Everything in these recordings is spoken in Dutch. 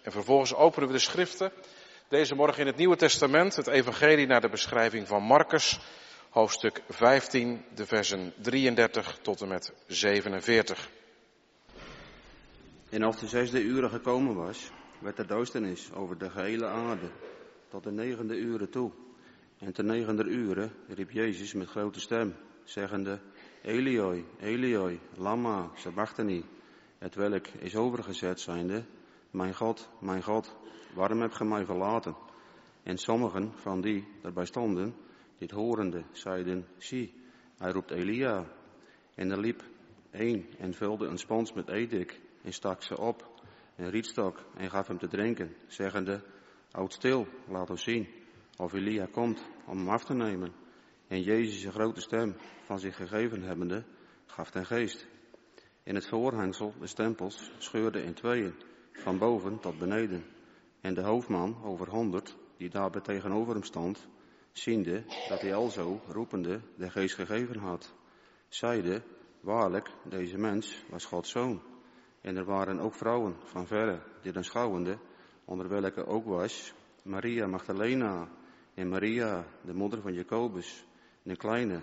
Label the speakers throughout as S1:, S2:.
S1: En vervolgens openen we de schriften. Deze morgen in het Nieuwe Testament, het evangelie naar de beschrijving van Marcus, hoofdstuk 15, de versen 33 tot en met 47.
S2: En als de 6e uur gekomen was, werd er duisternis over de gehele aarde, tot de 9e uur toe. En te 9e uur riep Jezus met grote stem, zeggende, Elioi, Elioi, lama sabachthani, hetwelk is overgezet zijnde, mijn God, waarom hebt ge mij verlaten? En sommigen van die erbij stonden, dit horende, zeiden, zie, hij roept Elia. En er liep een en vulde een spons met edik en stak ze op, een rietstok en gaf hem te drinken, zeggende, houd stil, laat ons zien, of Elia komt om hem af te nemen. En Jezus een grote stem van zich gegeven hebbende, gaf ten geest. En het voorhangsel des tempels scheurde in tweeën, van boven tot beneden. En de hoofdman over 100, die daarbij tegenover hem stond, ziende dat hij alzo roepende de geest gegeven had, zeide, waarlijk, deze mens was Gods zoon. En er waren ook vrouwen van verre, dit aanschouwende, onder welke ook was Maria Magdalena en Maria, de moeder van Jacobus, de kleine,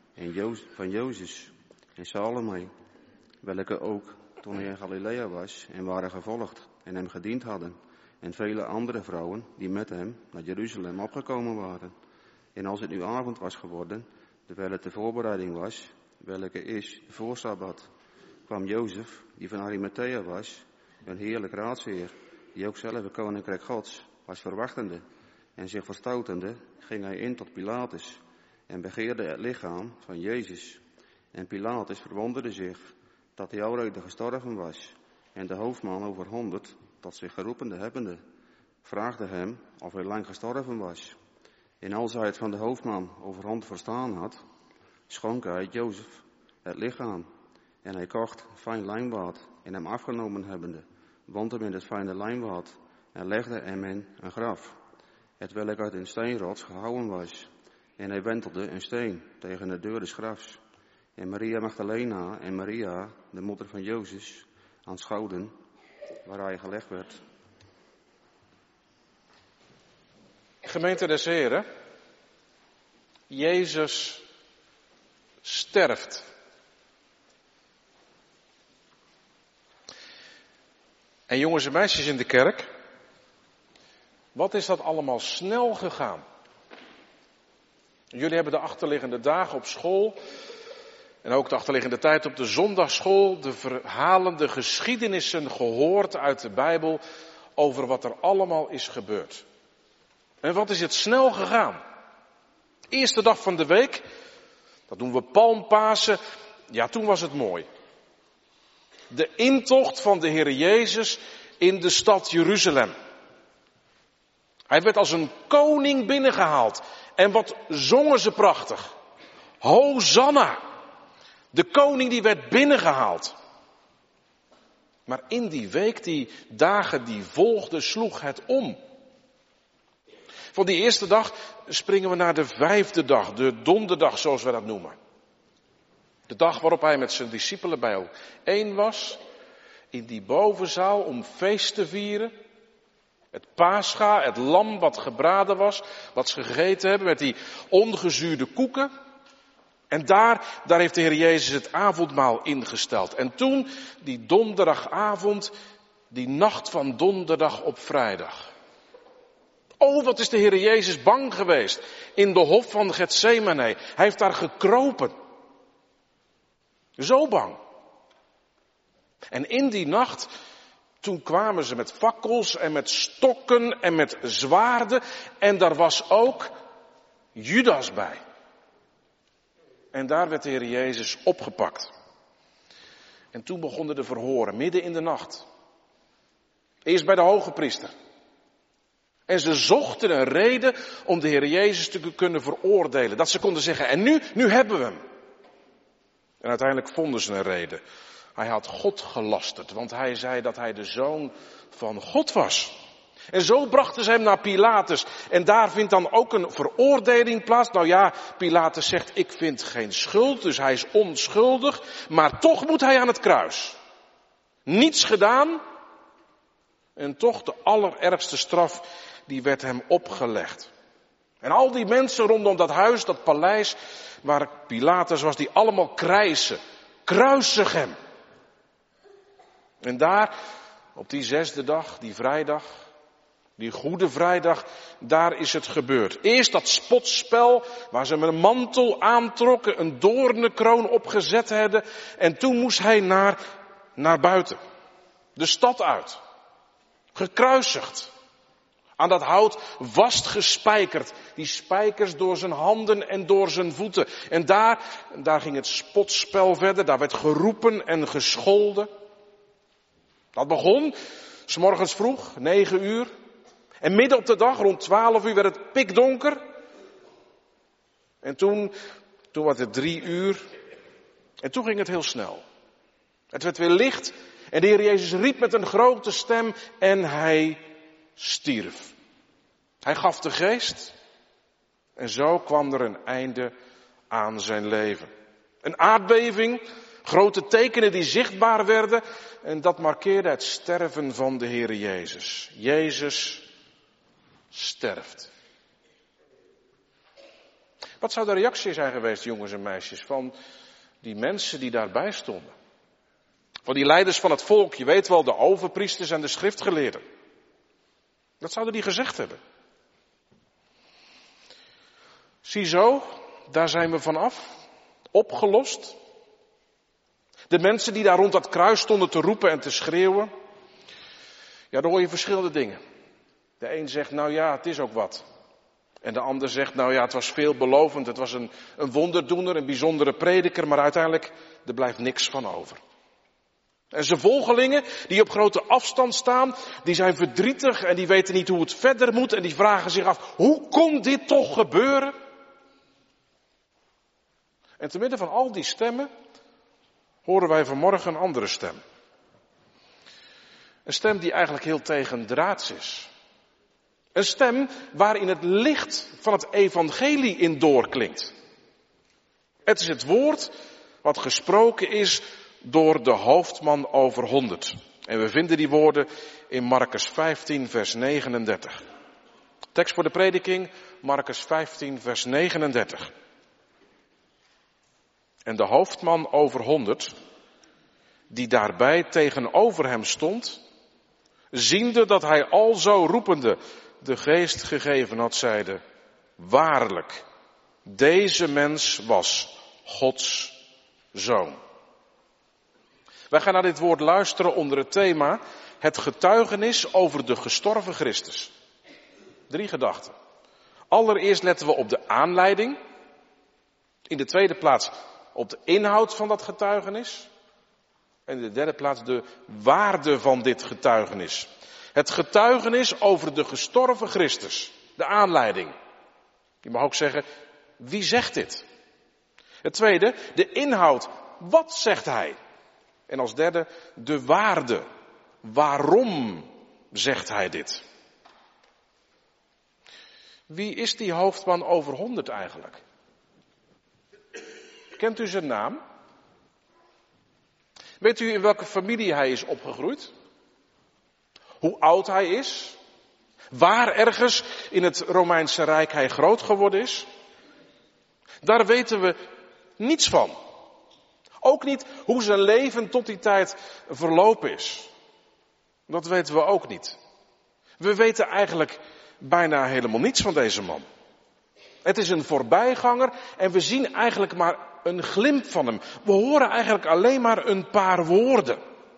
S2: en van Jozef en Salome, welke ook, toen hij in Galilea was, en waren gevolgd en hem gediend hadden, en vele andere vrouwen die met hem naar Jeruzalem opgekomen waren. En als het nu avond was geworden, terwijl het de voorbereiding was, welke is de voorsabbat, kwam Jozef, die van Arimathea was, een heerlijk raadsheer, die ook zelf het koninkrijk Gods was verwachtende, en zich verstoutende, ging hij in tot Pilatus, en begeerde het lichaam van Jezus. En Pilatus verwonderde zich, dat hij alreeds gestorven was, en de hoofdman over 100, tot zich geroepende hebbende, vraagde hem of hij lang gestorven was. En als hij het van de hoofdman over 100 verstaan had, schonk hij Jozef het lichaam. En hij kocht fijn lijnwaad, en hem afgenomen hebbende, wond hem in het fijne lijnwaad, en legde hem in een graf, hetwelk uit een steenrots gehouwen was. En hij wentelde een steen tegen de deur des grafs. En Maria Magdalena en Maria, de moeder van Jozef, aanschouwden waar hij gelegd werd.
S1: Gemeente des Heren, Jezus sterft. En jongens en meisjes in de kerk, wat is dat allemaal snel gegaan? Jullie hebben de achterliggende dagen op school en ook de achterliggende tijd op de zondagsschool de verhalen, de geschiedenissen gehoord uit de Bijbel over wat er allemaal is gebeurd. En wat is het snel gegaan? Eerste dag van de week, dat doen we Palmpasen, ja toen was het mooi. De intocht van de Heer Jezus in de stad Jeruzalem. Hij werd als een koning binnengehaald. En wat zongen ze prachtig. Hosanna. De koning die werd binnengehaald. Maar in die week, die dagen die volgden, sloeg het om. Van die eerste dag springen we naar de 5e dag, de donderdag zoals we dat noemen. De dag waarop hij met zijn discipelen bijeen was, in die bovenzaal om feest te vieren. Het Pascha, het lam wat gebraden was, wat ze gegeten hebben met die ongezuurde koeken. En daar heeft de Heer Jezus het avondmaal ingesteld. En toen, die donderdagavond, die nacht van donderdag op vrijdag. Oh, wat is de Heer Jezus bang geweest in de hof van Getsemane. Hij heeft daar gekropen. Zo bang. En in die nacht, toen kwamen ze met fakkels en met stokken en met zwaarden. En daar was ook Judas bij. En daar werd de Heer Jezus opgepakt. En toen begonnen de verhoren, midden in de nacht. Eerst bij de hoge priester. En ze zochten een reden om de Heer Jezus te kunnen veroordelen. Dat ze konden zeggen, en nu hebben we hem. En uiteindelijk vonden ze een reden. Hij had God gelasterd, want hij zei dat hij de zoon van God was. En zo brachten ze hem naar Pilatus. En daar vindt dan ook een veroordeling plaats. Nou ja, Pilatus zegt, ik vind geen schuld, dus hij is onschuldig. Maar toch moet hij aan het kruis. Niets gedaan, En toch de allerergste straf, die werd hem opgelegd. En al die mensen rondom dat huis, dat paleis waar Pilatus was, die allemaal krijsen. Kruisig hem. En daar, op die 6e dag, die vrijdag, die Goede Vrijdag, daar is het gebeurd. Eerst dat spotspel waar ze met een mantel aantrokken, een doornenkroon opgezet hadden. En toen moest hij naar buiten. De stad uit. Gekruisigd. Aan dat hout vastgespijkerd. Die spijkers door zijn handen en door zijn voeten. En daar ging het spotspel verder. Daar werd geroepen en gescholden. Dat begon 's morgens vroeg, 9 uur. En midden op de dag, rond 12 uur, werd het pikdonker. En toen werd het 3 uur. En toen ging het heel snel. Het werd weer licht. En de Heer Jezus riep met een grote stem en hij stierf. Hij gaf de geest. En zo kwam er een einde aan zijn leven. Een aardbeving, grote tekenen die zichtbaar werden. En dat markeerde het sterven van de Heer Jezus. Jezus sterft. Wat zou de reactie zijn geweest, jongens en meisjes, van die mensen die daarbij stonden? Van die leiders van het volk, je weet wel, de overpriesters en de schriftgeleerden. Wat zouden die gezegd hebben? Ziezo, daar zijn we vanaf. Opgelost. De mensen die daar rond dat kruis stonden te roepen en te schreeuwen. Ja, dan hoor je verschillende dingen. De een zegt, nou ja, het is ook wat. En de ander zegt, nou ja, het was veelbelovend. Het was een wonderdoener, een bijzondere prediker. Maar uiteindelijk, er blijft niks van over. En zijn volgelingen, die op grote afstand staan, die zijn verdrietig en die weten niet hoe het verder moet. En die vragen zich af, hoe kon dit toch gebeuren? En te midden van al die stemmen horen wij vanmorgen een andere stem. Een stem die eigenlijk heel tegendraads is. Een stem waarin het licht van het evangelie in doorklinkt. Het is het woord wat gesproken is door de hoofdman over 100. En we vinden die woorden in Marcus 15 vers 39. Tekst voor de prediking, Marcus 15 vers 39. En de hoofdman over 100, die daarbij tegenover hem stond, ziende dat hij alzo roepende de geest gegeven had, zeide, waarlijk, deze mens was Gods zoon. Wij gaan naar dit woord luisteren onder het thema het getuigenis over de gestorven Christus. 3 gedachten. Allereerst letten we op de aanleiding. In de tweede plaats op de inhoud van dat getuigenis. En in de derde plaats de waarde van dit getuigenis. Het getuigenis over de gestorven Christus. De aanleiding. Je mag ook zeggen, wie zegt dit? Het tweede, de inhoud. Wat zegt hij? En als derde, de waarde. Waarom zegt hij dit? Wie is die hoofdman over 100 eigenlijk? Kent u zijn naam? Weet u in welke familie hij is opgegroeid? Hoe oud hij is? Waar ergens in het Romeinse Rijk hij groot geworden is? Daar weten we niets van. Ook niet hoe zijn leven tot die tijd verlopen is. Dat weten we ook niet. We weten eigenlijk bijna helemaal niets van deze man. Het is een voorbijganger en we zien eigenlijk maar een glimp van hem. We horen eigenlijk alleen maar een paar woorden.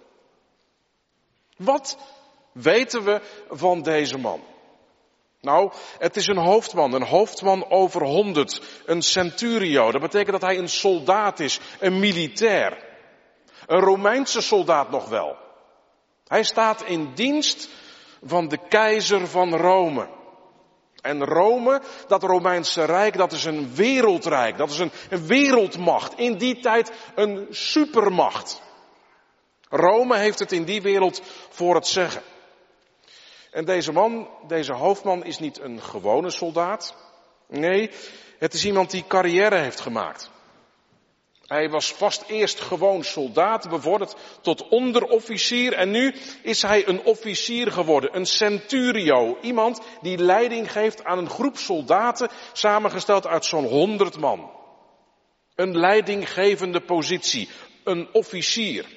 S1: Wat weten we van deze man? Nou, het is een hoofdman over 100, een centurio. Dat betekent dat hij een soldaat is, een militair. Een Romeinse soldaat nog wel. Hij staat in dienst van de keizer van Rome. En Rome, dat Romeinse Rijk, dat is een wereldrijk. Dat is een wereldmacht. In die tijd een supermacht. Rome heeft het in die wereld voor het zeggen. En deze man, deze hoofdman, is niet een gewone soldaat. Nee, het is iemand die carrière heeft gemaakt. Hij was vast eerst gewoon soldaat, bevorderd tot onderofficier en nu is hij een officier geworden, een centurio. Iemand die leiding geeft aan een groep soldaten, samengesteld uit zo'n 100 man. Een leidinggevende positie, een officier.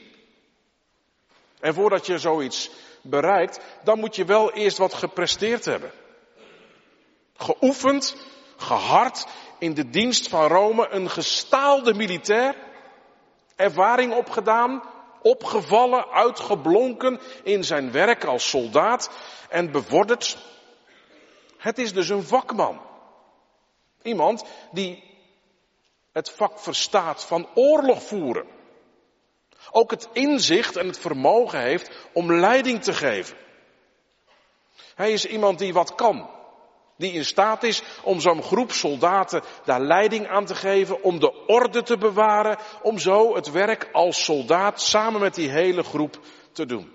S1: En voordat je zoiets bereikt, dan moet je wel eerst wat gepresteerd hebben. Geoefend, gehard in de dienst van Rome, een gestaalde militair, ervaring opgedaan, opgevallen, uitgeblonken in zijn werk als soldaat en bevorderd. Het is dus een vakman. Iemand die het vak verstaat van oorlog voeren. Ook het inzicht en het vermogen heeft om leiding te geven. Hij is iemand die wat kan. Die in staat is om zo'n groep soldaten daar leiding aan te geven, om de orde te bewaren, om zo het werk als soldaat samen met die hele groep te doen.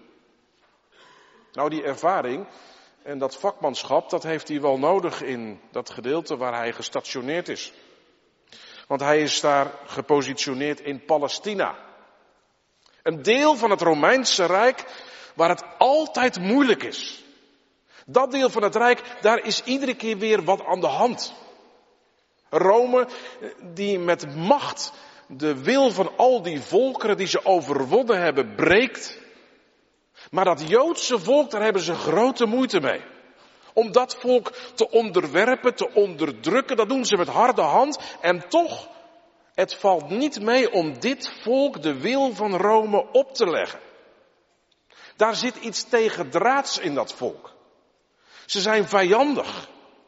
S1: Nou, die ervaring en dat vakmanschap, dat heeft hij wel nodig in dat gedeelte waar hij gestationeerd is. Want hij is daar gepositioneerd in Palestina. Een deel van het Romeinse Rijk waar het altijd moeilijk is. Dat deel van het Rijk, daar is iedere keer weer wat aan de hand. Rome, die met macht de wil van al die volkeren die ze overwonnen hebben, breekt. Maar dat Joodse volk, daar hebben ze grote moeite mee. Om dat volk te onderwerpen, te onderdrukken, dat doen ze met harde hand. En toch, het valt niet mee om dit volk de wil van Rome op te leggen. Daar zit iets tegendraads in dat volk. Ze zijn vijandig.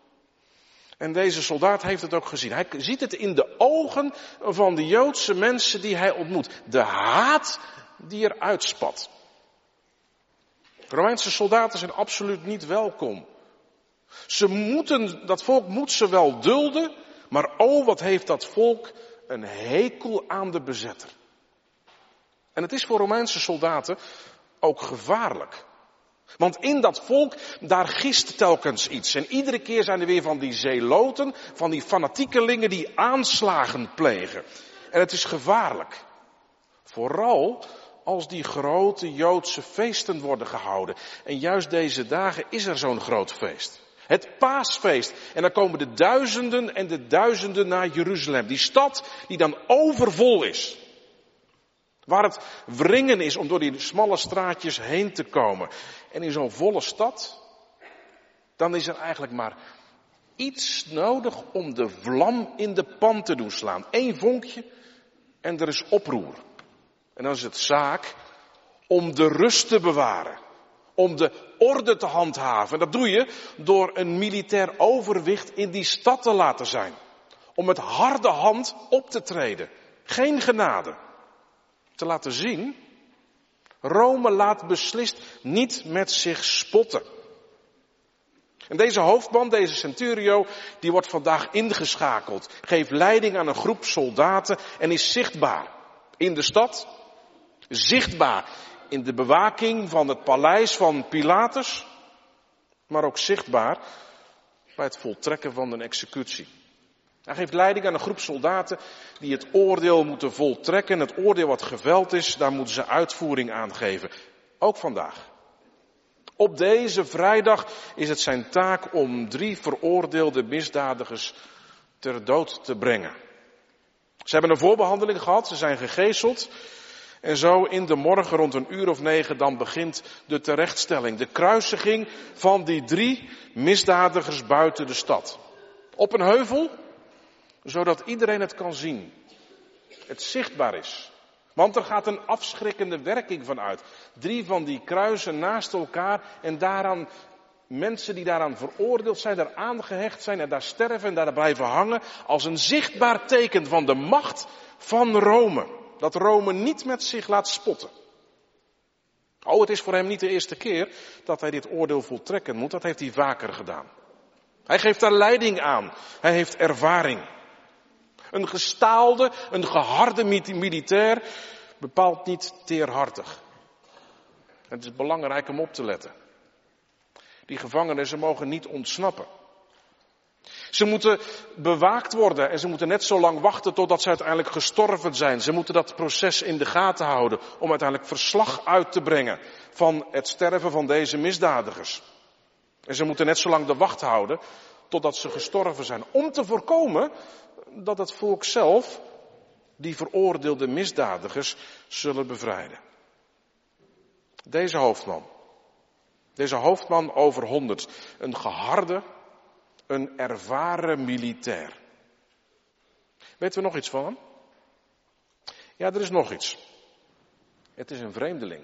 S1: En deze soldaat heeft het ook gezien. Hij ziet het in de ogen van de Joodse mensen die hij ontmoet. De haat die er uitspat. Romeinse soldaten zijn absoluut niet welkom. Dat volk moet ze wel dulden, maar oh, wat heeft dat volk een hekel aan de bezetter. En het is voor Romeinse soldaten ook gevaarlijk. Want in dat volk, daar gist telkens iets. En iedere keer zijn er weer van die zeloten, van die fanatiekelingen die aanslagen plegen. En het is gevaarlijk. Vooral als die grote Joodse feesten worden gehouden. En juist deze dagen is er zo'n groot feest. Het Paasfeest. En dan komen de duizenden en de duizenden naar Jeruzalem. Die stad die dan overvol is. Waar het wringen is om door die smalle straatjes heen te komen. En in zo'n volle stad, dan is er eigenlijk maar iets nodig om de vlam in de pan te doen slaan. 1 vonkje en er is oproer. En dan is het zaak om de rust te bewaren. Om de orde te handhaven. En dat doe je door een militair overwicht in die stad te laten zijn. Om met harde hand op te treden. Geen genade. Te laten zien, Rome laat beslist niet met zich spotten. En deze hoofdman, deze centurio, die wordt vandaag ingeschakeld. Geeft leiding aan een groep soldaten en is zichtbaar in de stad. Zichtbaar in de bewaking van het paleis van Pilatus. Maar ook zichtbaar bij het voltrekken van een executie. Hij geeft leiding aan een groep soldaten die het oordeel moeten voltrekken. Het oordeel wat geveld is, daar moeten ze uitvoering aan geven. Ook vandaag. Op deze vrijdag is het zijn taak om 3 veroordeelde misdadigers ter dood te brengen. Ze hebben een voorbehandeling gehad, ze zijn gegezeld. En zo in de morgen rond 9:00 dan begint de terechtstelling. De kruisiging van die 3 misdadigers buiten de stad. Op een heuvel, zodat iedereen het kan zien. Het zichtbaar is. Want er gaat een afschrikkende werking van uit. 3 van die kruisen naast elkaar en daaraan, mensen die daaraan veroordeeld zijn, daar aangehecht zijn en daar sterven en daar blijven hangen. Als een zichtbaar teken van de macht van Rome. Dat Rome niet met zich laat spotten. Oh, het is voor hem niet de eerste keer dat hij dit oordeel voltrekken moet. Dat heeft hij vaker gedaan. Hij geeft daar leiding aan. Hij heeft ervaring. Een gestaalde, een geharde militair, bepaalt niet teerhartig. Het is belangrijk om op te letten. Die gevangenen, ze mogen niet ontsnappen. Ze moeten bewaakt worden en ze moeten net zo lang wachten totdat ze uiteindelijk gestorven zijn. Ze moeten dat proces in de gaten houden om uiteindelijk verslag uit te brengen van het sterven van deze misdadigers. En ze moeten net zo lang de wacht houden totdat ze gestorven zijn. Om te voorkomen dat het volk zelf die veroordeelde misdadigers zullen bevrijden. Deze hoofdman over 100, een geharde, een ervaren militair. Weten we nog iets van hem? Ja, er is nog iets. Het is een vreemdeling.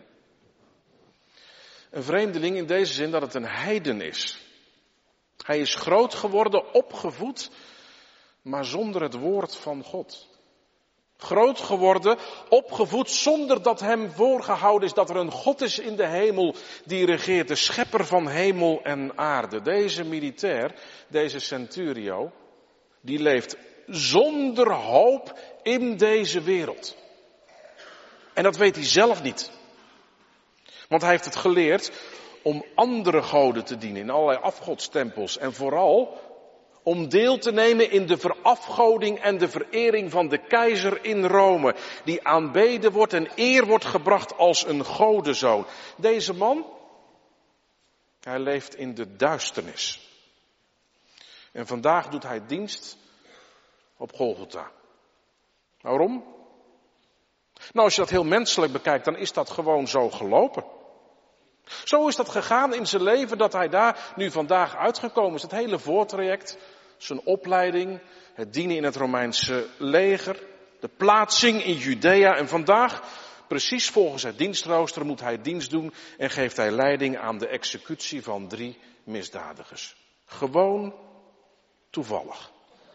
S1: Een vreemdeling in deze zin dat het een heiden is. Hij is groot geworden, opgevoed, maar zonder het woord van God. Groot geworden, opgevoed, zonder dat hem voorgehouden is dat er een God is in de hemel die regeert, de schepper van hemel en aarde. Deze militair, deze centurio, die leeft zonder hoop in deze wereld. En dat weet hij zelf niet. Want hij heeft het geleerd om andere goden te dienen in allerlei afgodstempels en vooral om deel te nemen in de verafgoding en de verering van de keizer in Rome, die aanbeden wordt en eer wordt gebracht als een godenzoon. Deze man, hij leeft in de duisternis. En vandaag doet hij dienst op Golgotha. Waarom? Nou, als je dat heel menselijk bekijkt, dan is dat gewoon zo gelopen. Zo is dat gegaan in zijn leven dat hij daar nu vandaag uitgekomen is. Het hele voortraject, zijn opleiding, het dienen in het Romeinse leger, de plaatsing in Judea. En vandaag, precies volgens het dienstrooster, moet hij dienst doen en geeft hij leiding aan de executie van 3 misdadigers. Gewoon toevallig.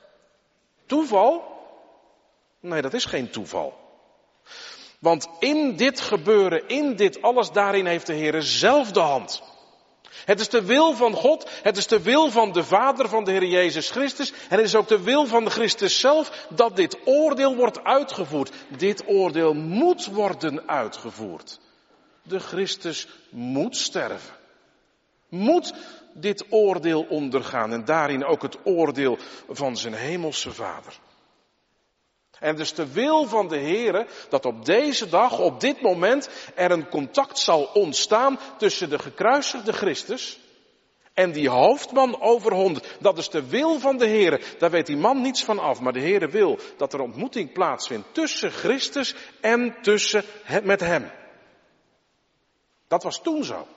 S1: Toeval? Nee, dat is geen toeval. Want in dit gebeuren, in dit alles, daarin heeft de Heer zelf de hand. Het is de wil van God, het is de wil van de Vader van de Heer Jezus Christus. En het is ook de wil van de Christus zelf dat dit oordeel wordt uitgevoerd. Dit oordeel moet worden uitgevoerd. De Christus moet sterven. Moet dit oordeel ondergaan en daarin ook het oordeel van zijn hemelse Vader. En dus de wil van de Heere dat op deze dag, op dit moment, er een contact zal ontstaan tussen de gekruisigde Christus en die hoofdman over 100. Dat is de wil van de Heere. Daar weet die man niets van af. Maar de Heere wil dat er ontmoeting plaatsvindt tussen Christus en met hem. Dat was toen zo.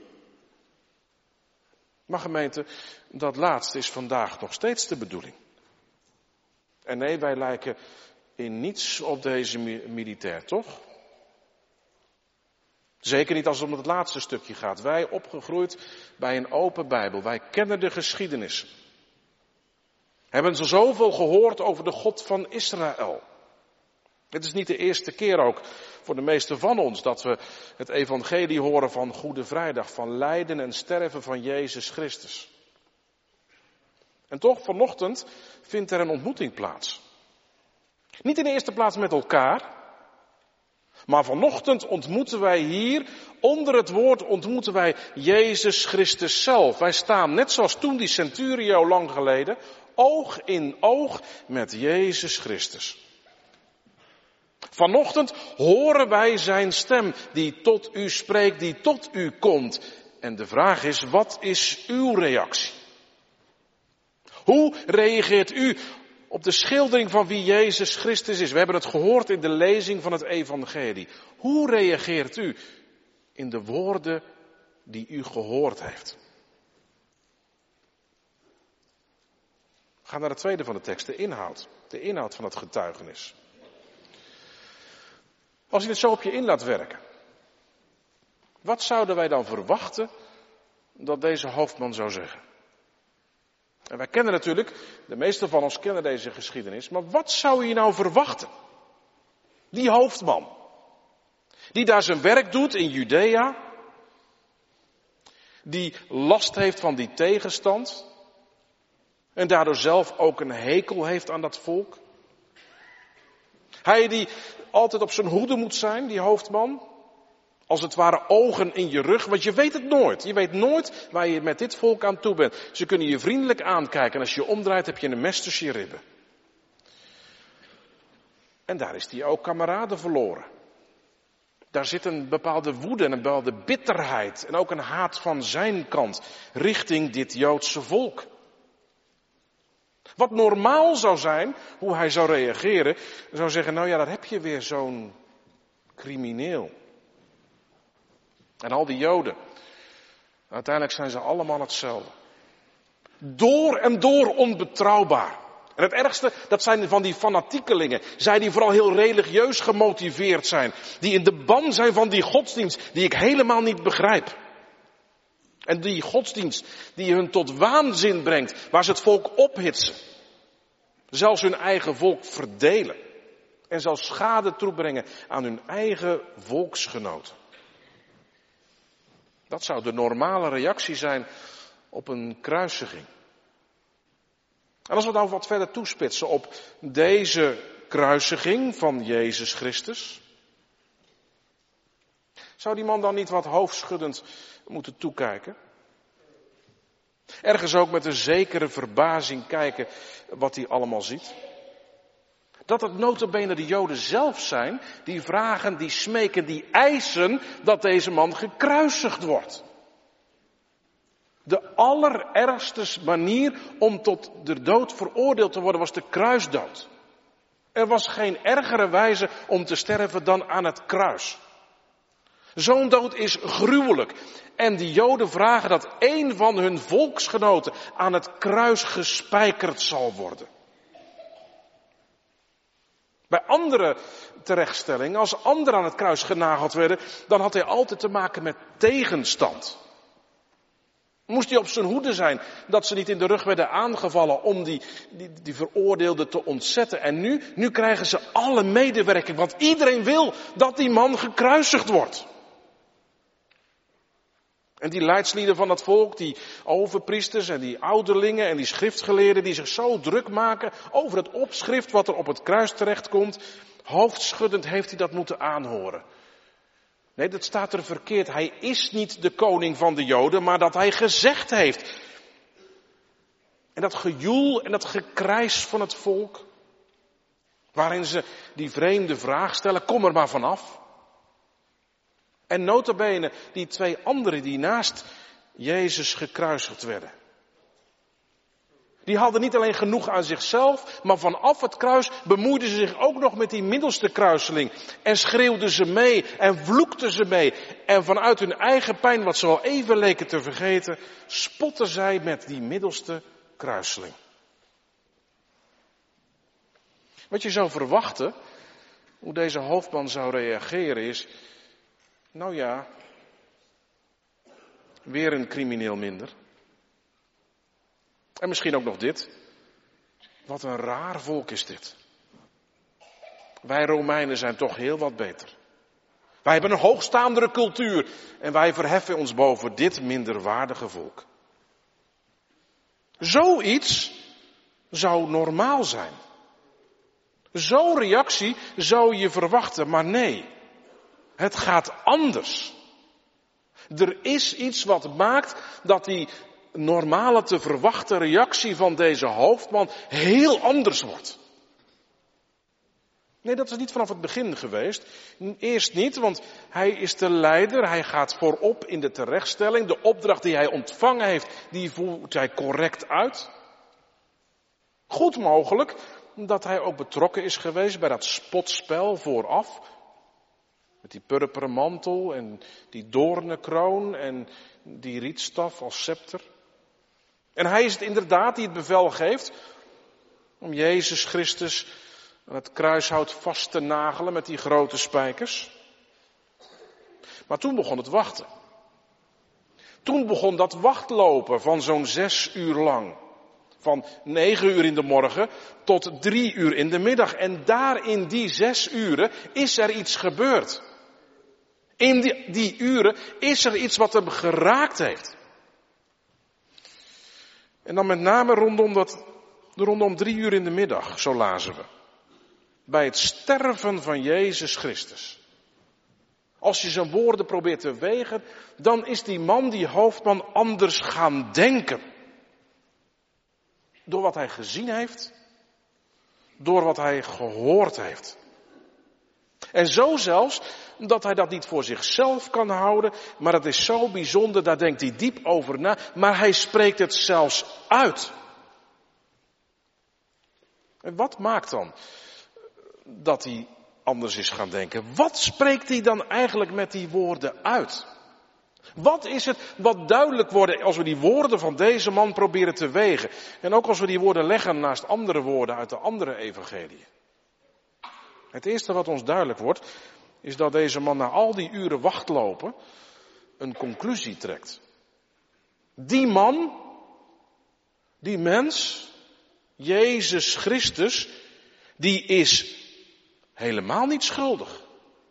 S1: Maar gemeente, dat laatste is vandaag nog steeds de bedoeling. En nee, wij lijken in niets op deze militair, toch? Zeker niet als het om het laatste stukje gaat. Wij opgegroeid bij een open Bijbel. Wij kennen de geschiedenis. Hebben zo zoveel gehoord over de God van Israël. Het is niet de eerste keer ook voor de meesten van ons dat we het evangelie horen van Goede Vrijdag. Van lijden en sterven van Jezus Christus. En toch, vanochtend vindt er een ontmoeting plaats. Niet in de eerste plaats met elkaar, maar vanochtend ontmoeten wij hier, onder het woord ontmoeten wij Jezus Christus zelf. Wij staan net zoals toen die centurio lang geleden, oog in oog met Jezus Christus. Vanochtend horen wij zijn stem die tot u spreekt, die tot u komt. En de vraag is, wat is uw reactie? Hoe reageert u op de schildering van wie Jezus Christus is? We hebben het gehoord in de lezing van het evangelie. Hoe reageert u in de woorden die u gehoord heeft? We gaan naar het tweede van de tekst, de inhoud. De inhoud van het getuigenis. Als je het zo op je in laat werken, wat zouden wij dan verwachten dat deze hoofdman zou zeggen? En wij kennen natuurlijk, de meesten van ons kennen deze geschiedenis, maar wat zou je nou verwachten? Die hoofdman, die daar zijn werk doet in Judea, die last heeft van die tegenstand en daardoor zelf ook een hekel heeft aan dat volk. Hij die altijd op zijn hoede moet zijn, die hoofdman, Als het ware ogen in je rug, want je weet het nooit. Je weet nooit waar je met dit volk aan toe bent. Ze kunnen je vriendelijk aankijken en als je je omdraait heb je een mes tussen je ribben. En daar is hij ook kameraden verloren. Daar zit een bepaalde woede en een bepaalde bitterheid en ook een haat van zijn kant richting dit Joodse volk. Wat normaal zou zijn, hoe hij zou reageren, zou zeggen, nou ja, daar heb je weer zo'n crimineel. En al die Joden, uiteindelijk zijn ze allemaal hetzelfde. Door en door onbetrouwbaar. En het ergste, dat zijn van die fanatiekelingen. Zij die vooral heel religieus gemotiveerd zijn. Die in de ban zijn van die godsdienst die ik helemaal niet begrijp. En die godsdienst die hun tot waanzin brengt. Waar ze het volk ophitsen. Zelfs hun eigen volk verdelen. En zelfs schade toebrengen aan hun eigen volksgenoten. Dat zou de normale reactie zijn op een kruisiging. En als we nou wat verder toespitsen op deze kruisiging van Jezus Christus. Zou die man dan niet wat hoofdschuddend moeten toekijken? Ergens ook met een zekere verbazing kijken wat hij allemaal ziet. Dat het nota bene de Joden zelf zijn die vragen, die smeken, die eisen dat deze man gekruisigd wordt. De allerergste manier om tot de dood veroordeeld te worden was de kruisdood. Er was geen ergere wijze om te sterven dan aan het kruis. Zo'n dood is gruwelijk. En die Joden vragen dat één van hun volksgenoten aan het kruis gespijkerd zal worden. Bij andere terechtstellingen, als anderen aan het kruis genageld werden, dan had hij altijd te maken met tegenstand. Moest hij op zijn hoede zijn dat ze niet in de rug werden aangevallen om die veroordeelden te ontzetten. En nu krijgen ze alle medewerking, want iedereen wil dat die man gekruisigd wordt. En die leidslieden van het volk, die overpriesters en die ouderlingen en die schriftgeleerden die zich zo druk maken over het opschrift wat er op het kruis terechtkomt, hoofdschuddend heeft hij dat moeten aanhoren. Nee, dat staat er verkeerd. Hij is niet de koning van de Joden, maar dat hij gezegd heeft. En dat gejoel en dat gekrijs van het volk, waarin ze die vreemde vraag stellen, kom er maar vanaf. En nota bene die twee anderen die naast Jezus gekruisigd werden. Die hadden niet alleen genoeg aan zichzelf, maar vanaf het kruis bemoeiden ze zich ook nog met die middelste kruiseling. En schreeuwden ze mee en vloekten ze mee. En vanuit hun eigen pijn, wat ze al even leken te vergeten, spotten zij met die middelste kruiseling. Wat je zou verwachten, hoe deze hoofdman zou reageren is, nou ja, weer een crimineel minder. En misschien ook nog dit. Wat een raar volk is dit. Wij Romeinen zijn toch heel wat beter. Wij hebben een hoogstaandere cultuur en wij verheffen ons boven dit minderwaardige volk. Zoiets zou normaal zijn. Zo'n reactie zou je verwachten, maar nee. Het gaat anders. Er is iets wat maakt dat die normale te verwachten reactie van deze hoofdman heel anders wordt. Nee, dat is niet vanaf het begin geweest. Eerst niet, want hij is de leider. Hij gaat voorop in de terechtstelling. De opdracht die hij ontvangen heeft, die voert hij correct uit. Goed mogelijk dat hij ook betrokken is geweest bij dat spotspel vooraf. Met die purperen mantel en die doornenkroon en die rietstaf als scepter. En hij is het inderdaad die het bevel geeft om Jezus Christus aan het kruishout vast te nagelen met die grote spijkers. Maar toen begon het wachten. Toen begon dat wachtlopen van zo'n 6 uur lang. Van 9 uur in de morgen tot 3 uur in de middag. En daar in die 6 uren is er iets gebeurd. In die uren is er iets wat hem geraakt heeft. En dan met name rondom 3 uur in de middag, zo lazen we. Bij het sterven van Jezus Christus. Als je zijn woorden probeert te wegen, dan is die hoofdman, anders gaan denken. Door wat hij gezien heeft, door wat hij gehoord heeft. En zo zelfs dat hij dat niet voor zichzelf kan houden, maar het is zo bijzonder, daar denkt hij diep over na, maar hij spreekt het zelfs uit. En wat maakt dan dat hij anders is gaan denken? Wat spreekt hij dan eigenlijk met die woorden uit? Wat is het wat duidelijk wordt als we die woorden van deze man proberen te wegen? En ook als we die woorden leggen naast andere woorden uit de andere evangeliën. Het eerste wat ons duidelijk wordt, is dat deze man na al die uren wachtlopen een conclusie trekt. Die man, die mens, Jezus Christus, die is helemaal niet schuldig.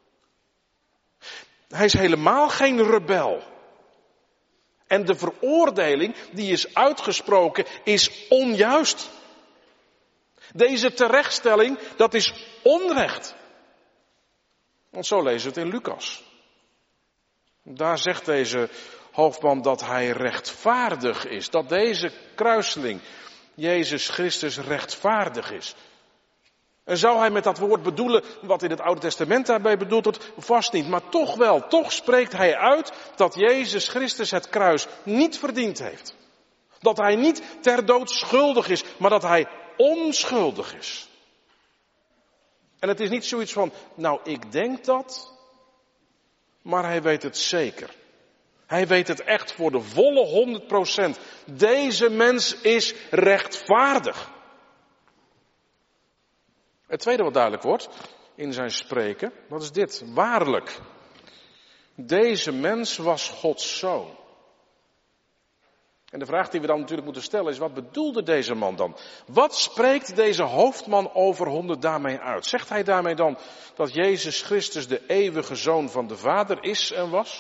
S1: Hij is helemaal geen rebel. En de veroordeling die is uitgesproken is onjuist. Deze terechtstelling, dat is onrecht. Want zo lezen we het in Lucas. Daar zegt deze hoofdman dat hij rechtvaardig is. Dat deze kruiseling, Jezus Christus, rechtvaardig is. En zou hij met dat woord bedoelen wat in het Oude Testament daarbij bedoeld wordt? Vast niet, maar toch wel. Toch spreekt hij uit dat Jezus Christus het kruis niet verdiend heeft. Dat hij niet ter dood schuldig is, maar dat hij onschuldig is. En het is niet zoiets van, nou ik denk dat, maar hij weet het zeker. Hij weet het echt voor de volle 100%. Deze mens is rechtvaardig. Het tweede wat duidelijk wordt in zijn spreken, dat is dit. Waarlijk, deze mens was Gods zoon. En de vraag die we dan natuurlijk moeten stellen is, wat bedoelde deze man dan? Wat spreekt deze hoofdman over 100 daarmee uit? Zegt hij daarmee dan dat Jezus Christus de eeuwige zoon van de Vader is en was?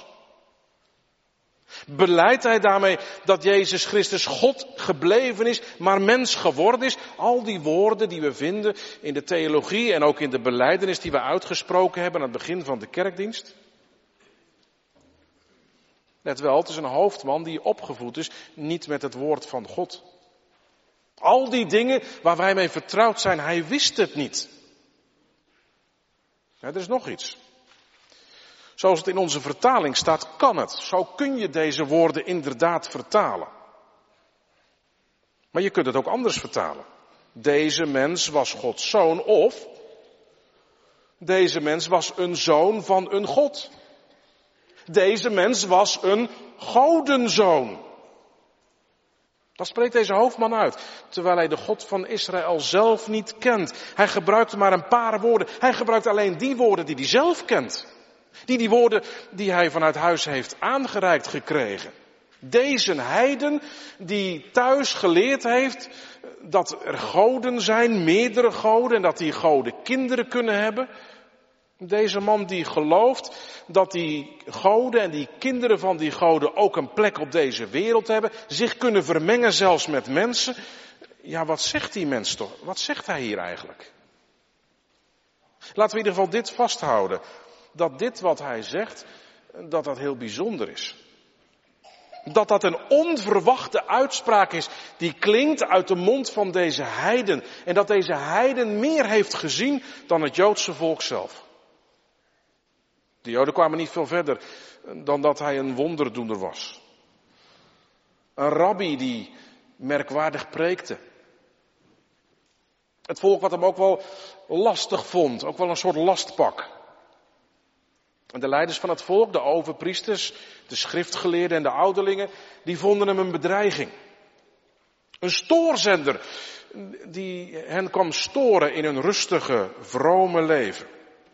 S1: Belijdt hij daarmee dat Jezus Christus God gebleven is, maar mens geworden is? Al die woorden die we vinden in de theologie en ook in de belijdenis die we uitgesproken hebben aan het begin van de kerkdienst? Let wel, het is een hoofdman die opgevoed is, niet met het woord van God. Al die dingen waar wij mee vertrouwd zijn, hij wist het niet. Ja, er is nog iets. Zoals het in onze vertaling staat, kan het. Zo kun je deze woorden inderdaad vertalen. Maar je kunt het ook anders vertalen. Deze mens was Gods zoon of deze mens was een zoon van een God. Deze mens was een godenzoon. Dat spreekt deze hoofdman uit, terwijl hij de God van Israël zelf niet kent. Hij gebruikt maar een paar woorden. Hij gebruikt alleen die woorden die hij zelf kent. Die woorden die hij vanuit huis heeft aangereikt gekregen. Deze heiden die thuis geleerd heeft dat er goden zijn, meerdere goden, en dat die goden kinderen kunnen hebben. Deze man die gelooft dat die goden en die kinderen van die goden ook een plek op deze wereld hebben, zich kunnen vermengen zelfs met mensen. Ja, wat zegt die mens toch? Wat zegt hij hier eigenlijk? Laten we in ieder geval dit vasthouden. Dat dit wat hij zegt, dat heel bijzonder is. Dat een onverwachte uitspraak is die klinkt uit de mond van deze heiden. En dat deze heiden meer heeft gezien dan het Joodse volk zelf. De Joden kwamen niet veel verder dan dat hij een wonderdoener was. Een rabbi die merkwaardig preekte. Het volk wat hem ook wel lastig vond, ook wel een soort lastpak. En de leiders van het volk, de overpriesters, de schriftgeleerden en de ouderlingen, die vonden hem een bedreiging. Een stoorzender die hen kwam storen in hun rustige, vrome leven.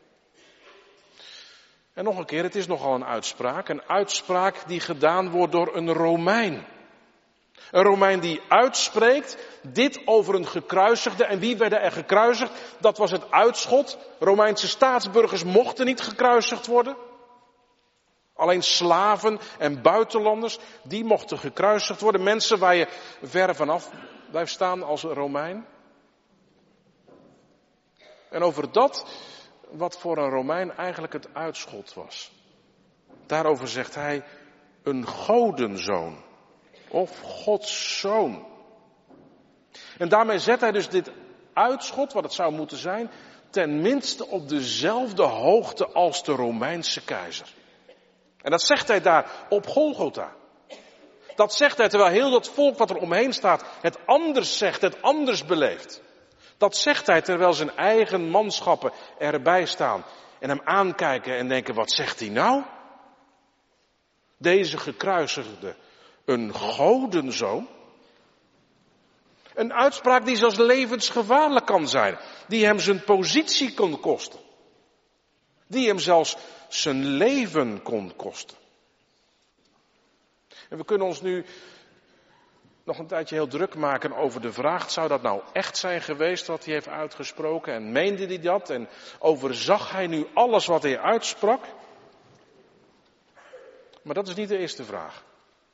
S1: En nog een keer, het is nogal een uitspraak die gedaan wordt door een Romein. Een Romein die uitspreekt dit over een gekruisigde. En wie werden er gekruisigd? Dat was het uitschot. Romeinse staatsburgers mochten niet gekruisigd worden. Alleen slaven en buitenlanders, die mochten gekruisigd worden. Mensen waar je ver vanaf blijft staan als Romein. En over dat wat voor een Romein eigenlijk het uitschot was. Daarover zegt hij een godenzoon. Of Gods zoon. En daarmee zet hij dus dit uitschot, wat het zou moeten zijn, ten minste op dezelfde hoogte als de Romeinse keizer. En dat zegt hij daar op Golgotha. Dat zegt hij terwijl heel dat volk wat er omheen staat het anders zegt, het anders beleeft. Dat zegt hij terwijl zijn eigen manschappen erbij staan en hem aankijken en denken, wat zegt hij nou? Deze gekruisigde, een godenzoon? Een uitspraak die zelfs levensgevaarlijk kan zijn. Die hem zijn positie kon kosten. Die hem zelfs zijn leven kon kosten. En we kunnen ons nu nog een tijdje heel druk maken over de vraag, zou dat nou echt zijn geweest wat hij heeft uitgesproken? En meende hij dat? En overzag hij nu alles wat hij uitsprak? Maar dat is niet de eerste vraag.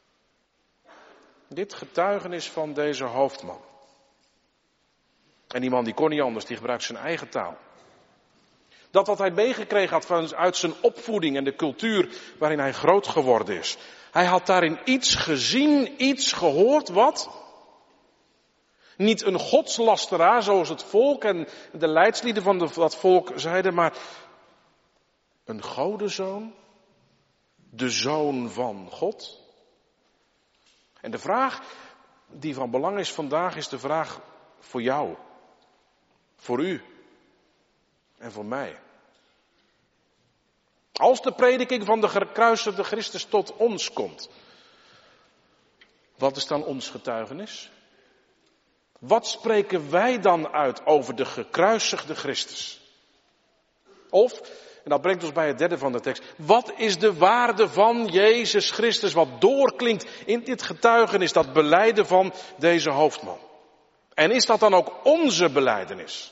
S1: Dit getuigenis van deze hoofdman. En die man die kon niet anders, die gebruikt zijn eigen taal. Dat wat hij meegekregen had uit zijn opvoeding en de cultuur waarin hij groot geworden is. Hij had daarin iets gezien, iets gehoord, wat? Niet een godslasteraar zoals het volk en de leidslieden van dat volk zeiden, maar een godenzoon, de zoon van God. En de vraag die van belang is vandaag is de vraag voor jou, voor u en voor mij. Als de prediking van de gekruisigde Christus tot ons komt, wat is dan ons getuigenis? Wat spreken wij dan uit over de gekruisigde Christus? Of, en dat brengt ons bij het derde van de tekst, wat is de waarde van Jezus Christus wat doorklinkt in dit getuigenis, dat belijden van deze hoofdman? En is dat dan ook onze belijdenis?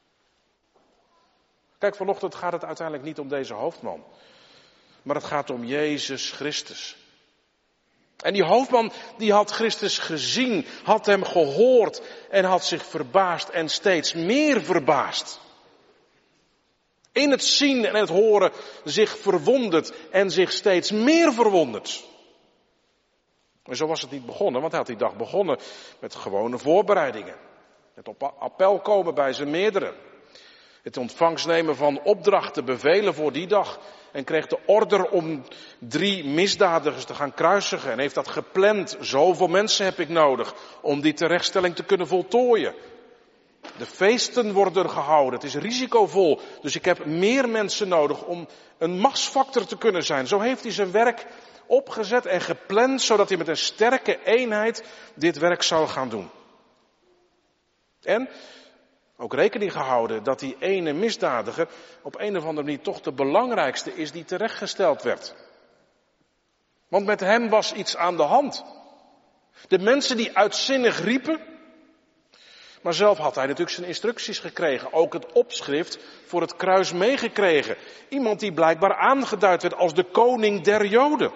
S1: Kijk, vanochtend gaat het uiteindelijk niet om deze hoofdman, maar het gaat om Jezus Christus. En die hoofdman die had Christus gezien, had hem gehoord en had zich verbaasd en steeds meer verbaasd. In het zien en het horen zich verwonderd en zich steeds meer verwonderd. En zo was het niet begonnen, want hij had die dag begonnen met gewone voorbereidingen. Het op appel komen bij zijn meerdere. Het ontvangst nemen van opdrachten, bevelen voor die dag. En kreeg de order om 3 misdadigers te gaan kruisigen. En heeft dat gepland. Zoveel mensen heb ik nodig om die terechtstelling te kunnen voltooien. De feesten worden gehouden. Het is risicovol. Dus ik heb meer mensen nodig om een machtsfactor te kunnen zijn. Zo heeft hij zijn werk opgezet en gepland, zodat hij met een sterke eenheid dit werk zou gaan doen. En ook rekening gehouden dat die ene misdadiger op een of andere manier toch de belangrijkste is die terechtgesteld werd. Want met hem was iets aan de hand. De mensen die uitzinnig riepen, maar zelf had hij natuurlijk zijn instructies gekregen. Ook het opschrift voor het kruis meegekregen. Iemand die blijkbaar aangeduid werd als de koning der Joden.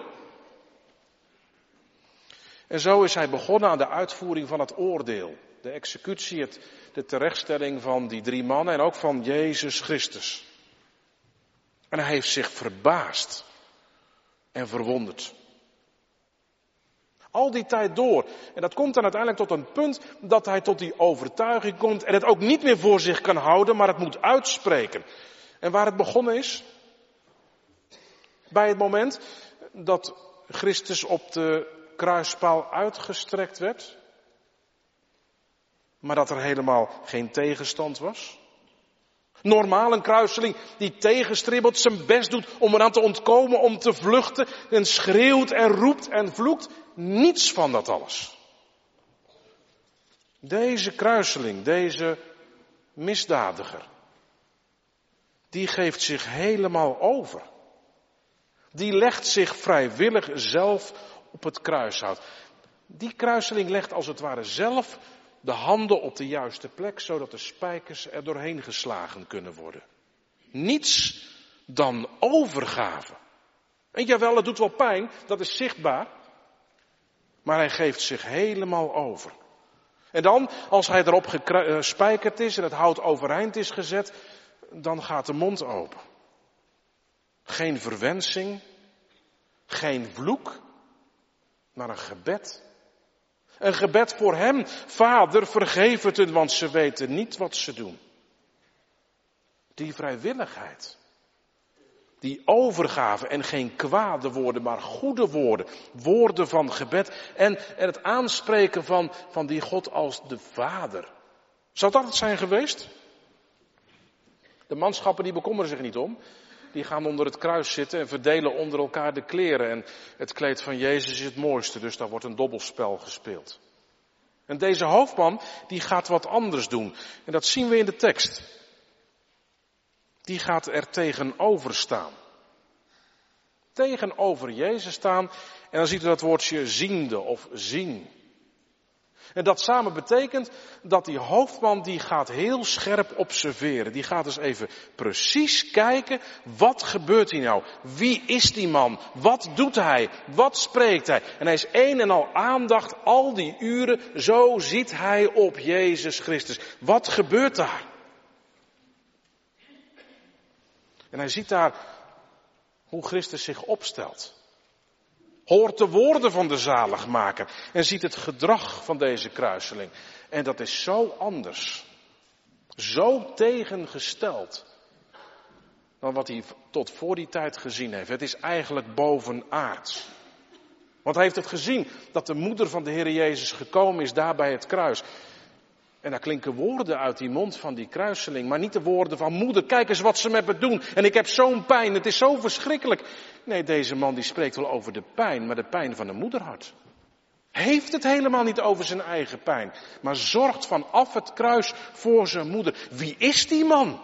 S1: En zo is hij begonnen aan de uitvoering van het oordeel. De executie, de terechtstelling van die 3 mannen en ook van Jezus Christus. En hij heeft zich verbaasd en verwonderd. Al die tijd door. En dat komt dan uiteindelijk tot een punt dat hij tot die overtuiging komt en het ook niet meer voor zich kan houden, maar het moet uitspreken. En waar het begonnen is? Bij het moment dat Christus op de kruispaal uitgestrekt werd, maar dat er helemaal geen tegenstand was. Normaal een kruiseling die tegenstribbelt, zijn best doet om eraan te ontkomen, om te vluchten en schreeuwt en roept en vloekt. Niets van dat alles. Deze kruiseling, deze misdadiger, die geeft zich helemaal over. Die legt zich vrijwillig zelf op het kruishout. Die kruiseling legt als het ware zelf de handen op de juiste plek, zodat de spijkers er doorheen geslagen kunnen worden. Niets dan overgave. En jawel, het doet wel pijn, dat is zichtbaar. Maar hij geeft zich helemaal over. En dan, als hij erop gespijkerd is en het hout overeind is gezet, dan gaat de mond open. Geen verwensing, Geen vloek, maar een gebed. Een gebed voor hem. Vader, vergeef het hun, want ze weten niet wat ze doen. Die vrijwilligheid. Die overgave en geen kwade woorden, maar goede woorden. Woorden van gebed en het aanspreken van die God als de Vader. Zou dat het zijn geweest? De manschappen die bekommeren zich niet om. Die gaan onder het kruis zitten en verdelen onder elkaar de kleren. En het kleed van Jezus is het mooiste, dus daar wordt een dobbelspel gespeeld. En deze hoofdman, die gaat wat anders doen. En dat zien we in de tekst. Die gaat er tegenover staan. Tegenover Jezus staan. En dan ziet u dat woordje ziende of zien. En dat samen betekent dat die hoofdman die gaat heel scherp observeren. Die gaat dus even precies kijken, wat gebeurt hier nou? Wie is die man? Wat doet hij? Wat spreekt hij? En hij is een en al aandacht, al die uren, zo ziet hij op Jezus Christus. Wat gebeurt daar? En hij ziet daar hoe Christus zich opstelt. Hoort de woorden van de zaligmaker en ziet het gedrag van deze kruiseling. En dat is zo anders, zo tegengesteld dan wat hij tot voor die tijd gezien heeft. Het is eigenlijk bovenaards. Want hij heeft het gezien dat de moeder van de Heer Jezus gekomen is daar bij het kruis. En daar klinken woorden uit die mond van die kruiseling, maar niet de woorden van moeder, kijk eens wat ze met me doen en ik heb zo'n pijn, het is zo verschrikkelijk. Nee, deze man die spreekt wel over de pijn, maar de pijn van een moederhart. Heeft het helemaal niet over zijn eigen pijn, maar zorgt vanaf het kruis voor zijn moeder. Wie is die man?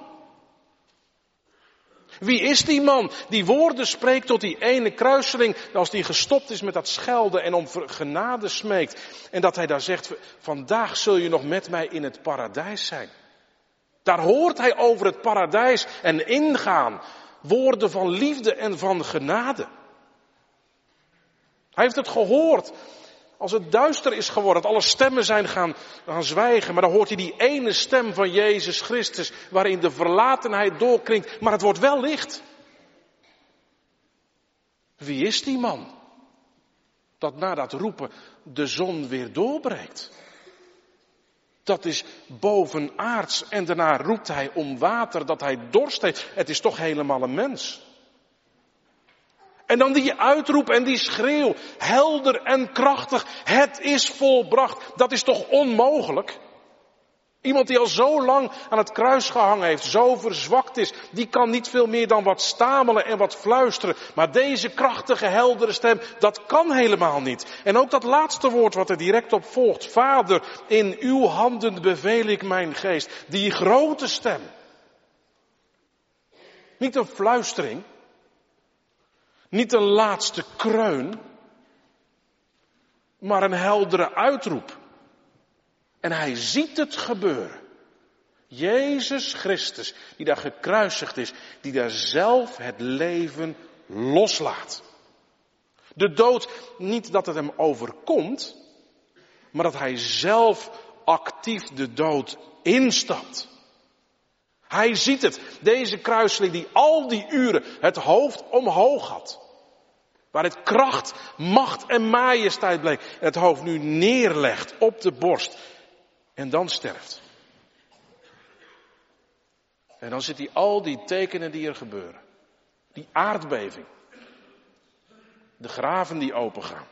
S1: Wie is die man die woorden spreekt tot die ene kruiseling als die gestopt is met dat schelden en om genade smeekt. En dat hij daar zegt, vandaag zul je nog met mij in het paradijs zijn. Daar hoort hij over het paradijs en ingaan. Woorden van liefde en van genade. Hij heeft het gehoord. Als het duister is geworden, dat alle stemmen zijn gaan zwijgen. Maar dan hoort hij die ene stem van Jezus Christus, waarin de verlatenheid doorklinkt. Maar het wordt wel licht. Wie is die man? Dat na dat roepen de zon weer doorbreekt. Dat is bovenaards. En daarna roept hij om water, dat hij dorst heeft. Het is toch helemaal een mens. En dan die uitroep en die schreeuw, helder en krachtig, het is volbracht. Dat is toch onmogelijk? Iemand die al zo lang aan het kruis gehangen heeft, zo verzwakt is, die kan niet veel meer dan wat stamelen en wat fluisteren. Maar deze krachtige, heldere stem, dat kan helemaal niet. En ook dat laatste woord wat er direct op volgt, Vader, in uw handen beveel ik mijn geest. Die grote stem. Niet een fluistering. Niet een laatste kreun, maar een heldere uitroep. En hij ziet het gebeuren. Jezus Christus, die daar gekruisigd is, die daar zelf het leven loslaat. De dood, niet dat het hem overkomt, maar dat hij zelf actief de dood instapt. Hij ziet het, deze kruiseling die al die uren het hoofd omhoog had. Waar het kracht, macht en majesteit bleek. En het hoofd nu neerlegt op de borst. En dan sterft. En dan ziet hij al die tekenen die er gebeuren. Die aardbeving. De graven die opengaan.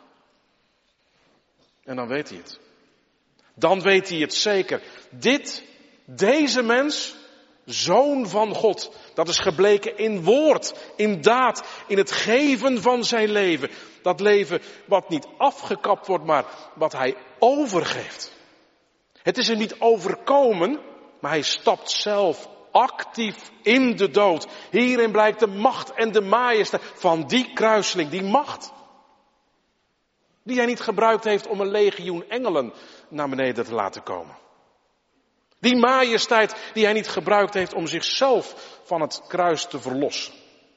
S1: En dan weet hij het. Dan weet hij het zeker. Deze mens, Zoon van God, dat is gebleken in woord, in daad, in het geven van zijn leven. Dat leven wat niet afgekapt wordt, maar wat hij overgeeft. Het is hem niet overkomen, maar hij stapt zelf actief in de dood. Hierin blijkt de macht en de majesteit van die kruiseling, die macht. Die hij niet gebruikt heeft om een legioen engelen naar beneden te laten komen. Die majesteit die hij niet gebruikt heeft om zichzelf van het kruis te verlossen.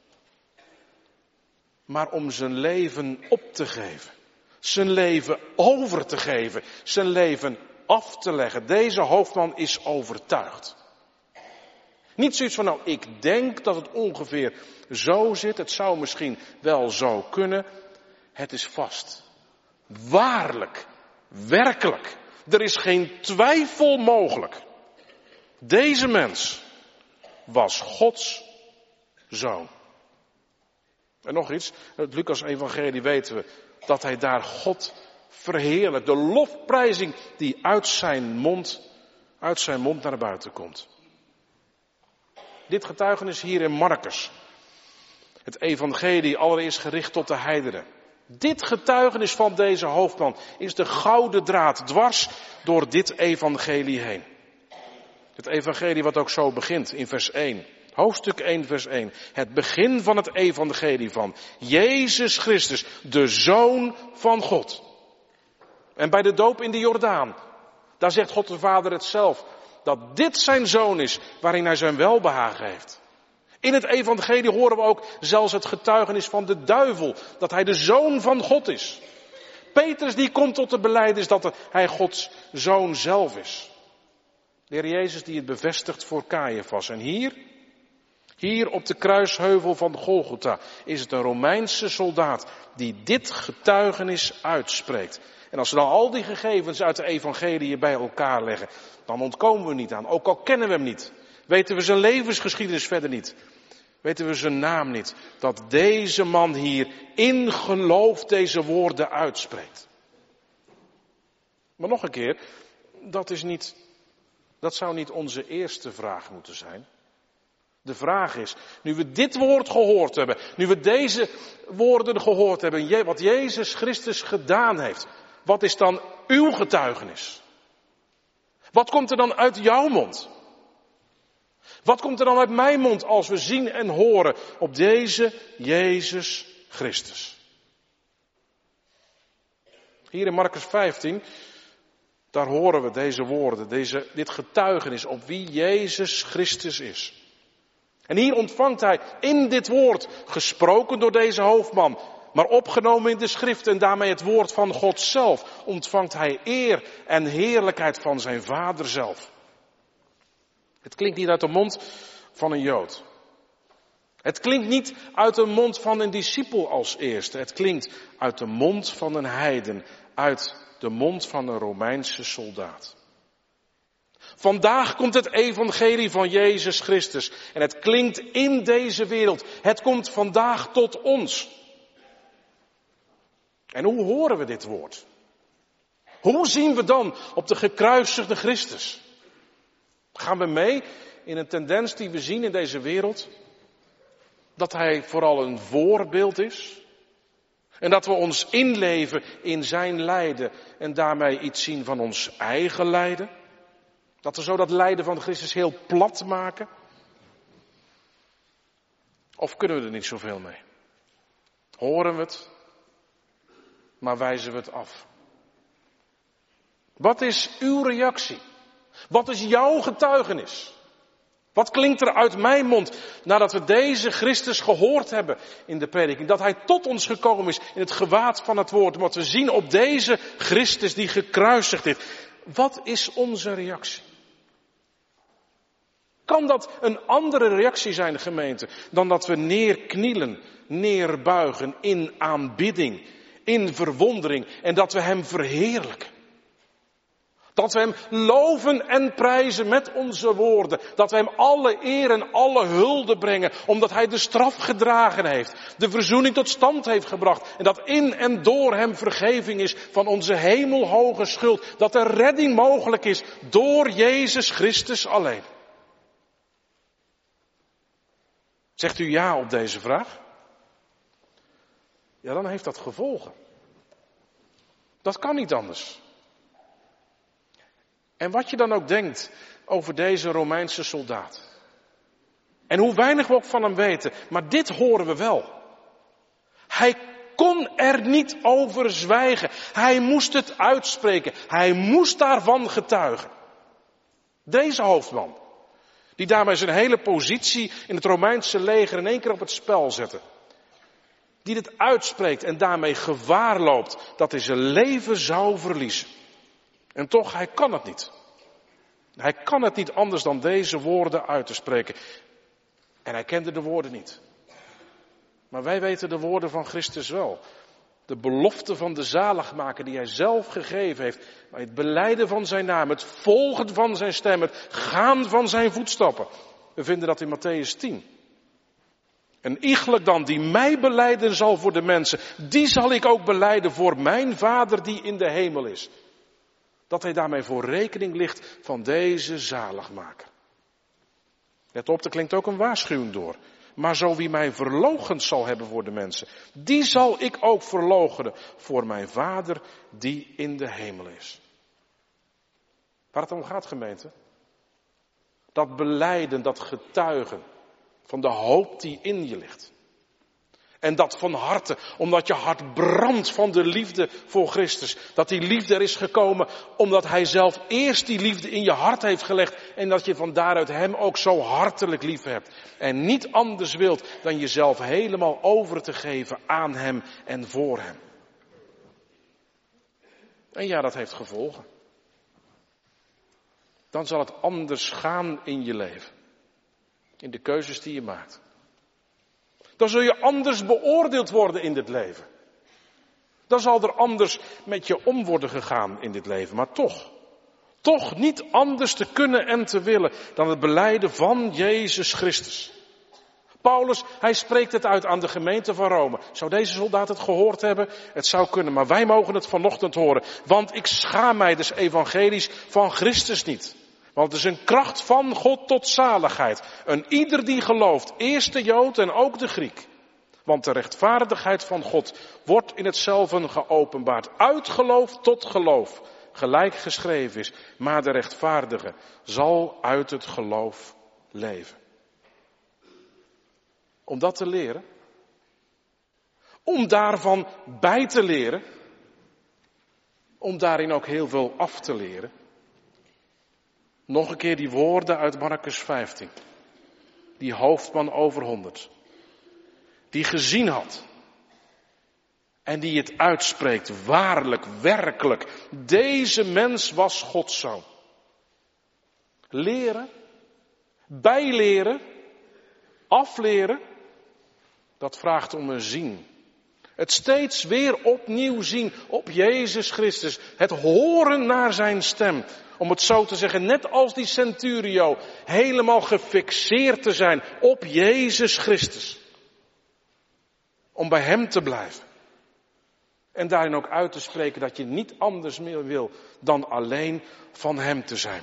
S1: Maar om zijn leven op te geven. Zijn leven over te geven. Zijn leven af te leggen. Deze hoofdman is overtuigd. Niet zoiets van, nou, ik denk dat het ongeveer zo zit. Het zou misschien wel zo kunnen. Het is vast. Waarlijk. Werkelijk. Er is geen twijfel mogelijk. Deze mens was Gods zoon. En nog iets, uit Lucas evangelie weten we dat hij daar God verheerlijkt. De lofprijzing die uit zijn mond naar buiten komt. Dit getuigenis hier in Markus. Het evangelie allereerst gericht tot de heidenen. Dit getuigenis van deze hoofdman is de gouden draad dwars door dit evangelie heen. Het evangelie wat ook zo begint in vers 1. Hoofdstuk 1 vers 1. Het begin van het evangelie van Jezus Christus, de Zoon van God. En bij de doop in de Jordaan, daar zegt God de Vader het zelf. Dat dit zijn Zoon is waarin hij zijn welbehagen heeft. In het evangelie horen we ook zelfs het getuigenis van de duivel. Dat hij de Zoon van God is. Petrus die komt tot de belijdenis dat hij Gods Zoon zelf is. De Heer Jezus die het bevestigt voor Caiaphas. En hier op de kruisheuvel van Golgotha is het een Romeinse soldaat die dit getuigenis uitspreekt. En als we dan al die gegevens uit de evangelie bij elkaar leggen, dan ontkomen we niet aan. Ook al kennen we hem niet. Weten we zijn levensgeschiedenis verder niet. Weten we zijn naam niet. Dat deze man hier in geloof deze woorden uitspreekt. Maar nog een keer, dat zou niet onze eerste vraag moeten zijn. De vraag is, nu we dit woord gehoord hebben, nu we deze woorden gehoord hebben, wat Jezus Christus gedaan heeft, wat is dan uw getuigenis? Wat komt er dan uit jouw mond? Wat komt er dan uit mijn mond als we zien en horen op deze Jezus Christus? Hier in Markus 15, daar horen we deze woorden, dit getuigenis op wie Jezus Christus is. En hier ontvangt hij in dit woord, gesproken door deze hoofdman, maar opgenomen in de schrift en daarmee het woord van God zelf, ontvangt hij eer en heerlijkheid van zijn Vader zelf. Het klinkt niet uit de mond van een Jood. Het klinkt niet uit de mond van een discipel als eerste. Het klinkt uit de mond van een heiden, uit de mond van een Romeinse soldaat. Vandaag komt het evangelie van Jezus Christus en het klinkt in deze wereld. Het komt vandaag tot ons. En hoe horen we dit woord? Hoe zien we dan op de gekruisigde Christus? Gaan we mee in een tendens die we zien in deze wereld? Dat hij vooral een voorbeeld is? En dat we ons inleven in zijn lijden en daarmee iets zien van ons eigen lijden? Dat we zo dat lijden van Christus heel plat maken? Of kunnen we er niet zoveel mee? Horen we het, maar wijzen we het af? Wat is uw reactie? Wat is jouw getuigenis? Wat klinkt er uit mijn mond nadat we deze Christus gehoord hebben in de prediking? Dat hij tot ons gekomen is in het gewaad van het woord. Wat we zien op deze Christus die gekruisigd is. Wat is onze reactie? Kan dat een andere reactie zijn, gemeente, dan dat we neerknielen, neerbuigen in aanbidding, in verwondering en dat we hem verheerlijken? Dat we hem loven en prijzen met onze woorden. Dat we hem alle eer en alle hulde brengen. Omdat hij de straf gedragen heeft. De verzoening tot stand heeft gebracht. En dat in en door hem vergeving is van onze hemelhoge schuld. Dat er redding mogelijk is door Jezus Christus alleen. Zegt u ja op deze vraag? Ja, dan heeft dat gevolgen. Dat kan niet anders. En wat je dan ook denkt over deze Romeinse soldaat. En hoe weinig we ook van hem weten, maar dit horen we wel. Hij kon er niet over zwijgen. Hij moest het uitspreken. Hij moest daarvan getuigen. Deze hoofdman, die daarmee zijn hele positie in het Romeinse leger in één keer op het spel zette. Die dit uitspreekt en daarmee gevaar loopt dat hij zijn leven zou verliezen. En toch, hij kan het niet. Hij kan het niet anders dan deze woorden uit te spreken. En hij kende de woorden niet. Maar wij weten de woorden van Christus wel. De belofte van de zaligmaker die hij zelf gegeven heeft. Bij het belijden van zijn naam, het volgen van zijn stem, het gaan van zijn voetstappen. We vinden dat in Mattheüs 10. En iegelijk dan die mij belijden zal voor de mensen, die zal ik ook belijden voor mijn Vader die in de hemel is. Dat hij daarmee voor rekening ligt van deze zaligmaker. Let op, er klinkt ook een waarschuwing door. Maar zo wie mij verloochend zal hebben voor de mensen, die zal ik ook verloochenen voor mijn Vader die in de hemel is. Waar het om gaat, gemeente? Dat belijden, dat getuigen van de hoop die in je ligt. En dat van harte, omdat je hart brandt van de liefde voor Christus. Dat die liefde er is gekomen omdat hij zelf eerst die liefde in je hart heeft gelegd. En dat je van daaruit hem ook zo hartelijk lief hebt. En niet anders wilt dan jezelf helemaal over te geven aan hem en voor hem. En ja, dat heeft gevolgen. Dan zal het anders gaan in je leven. In de keuzes die je maakt. Dan zul je anders beoordeeld worden in dit leven. Dan zal er anders met je om worden gegaan in dit leven. Maar toch niet anders te kunnen en te willen dan het belijden van Jezus Christus. Paulus, hij spreekt het uit aan de gemeente van Rome. Zou deze soldaat het gehoord hebben? Het zou kunnen, maar wij mogen het vanochtend horen. Want ik schaam mij des evangelies van Christus niet. Want het is een kracht van God tot zaligheid. Een ieder die gelooft, eerst de Jood en ook de Griek. Want de rechtvaardigheid van God wordt in hetzelfde geopenbaard. Uit geloof tot geloof, gelijk geschreven is. Maar de rechtvaardige zal uit het geloof leven. Om dat te leren. Om daarvan bij te leren. Om daarin ook heel veel af te leren. Nog een keer die woorden uit Markus 15. Die hoofdman over 100. Die gezien had. En die het uitspreekt. Waarlijk, werkelijk. Deze mens was Gods zoon. Leren. Bijleren. Afleren. Dat vraagt om een zien. Het steeds weer opnieuw zien op Jezus Christus. Het horen naar zijn stem. Om het zo te zeggen, net als die centurio, helemaal gefixeerd te zijn op Jezus Christus. Om bij hem te blijven. En daarin ook uit te spreken dat je niet anders meer wil dan alleen van hem te zijn.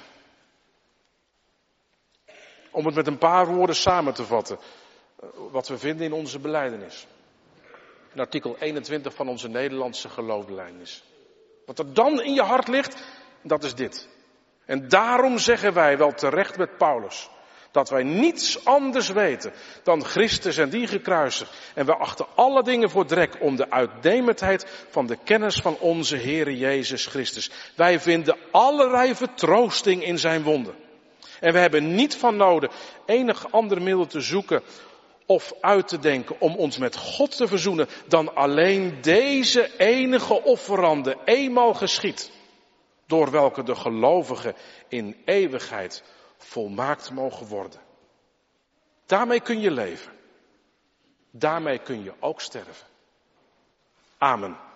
S1: Om het met een paar woorden samen te vatten. Wat we vinden in onze belijdenis. In artikel 21 van onze Nederlandse geloofsbelijdenis. Wat er dan in je hart ligt, dat is dit. En daarom zeggen wij wel terecht met Paulus. Dat wij niets anders weten dan Christus en die gekruisigd. En we achten alle dingen voor drek om de uitnemendheid van de kennis van onze Heere Jezus Christus. Wij vinden allerlei vertroosting in zijn wonden. En we hebben niet van nodig enig ander middel te zoeken of uit te denken om ons met God te verzoenen dan alleen deze enige offerande eenmaal geschied. Door welke de gelovigen in eeuwigheid volmaakt mogen worden. Daarmee kun je leven. Daarmee kun je ook sterven. Amen.